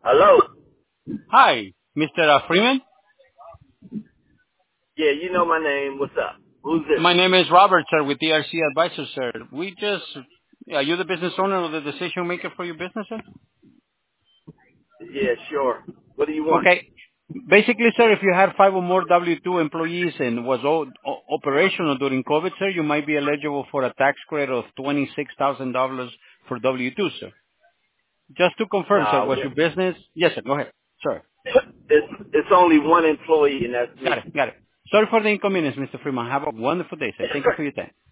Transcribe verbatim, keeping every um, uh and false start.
Hello? Hi, Mister Uh, Freeman. Yeah, you know my name. What's up? Who's this? My name is Robert, sir, with D R C Advisors, sir. We just, are you the business owner or the decision maker for your business, sir? Yeah, sure. What do you want? Okay. Basically, sir, if you had five or more W two employees and was o- o- operational during COVID, sir, you might be eligible for a tax credit of twenty-six thousand dollars for W two, sir. Just to confirm, sir, Nah, was we your business? Yes, sir. Go ahead. Sorry. it's it's only one employee and that's Got me. it. Got it. Sorry for the inconvenience, Mister Freeman. Have a wonderful day, sir. Thank you for your time.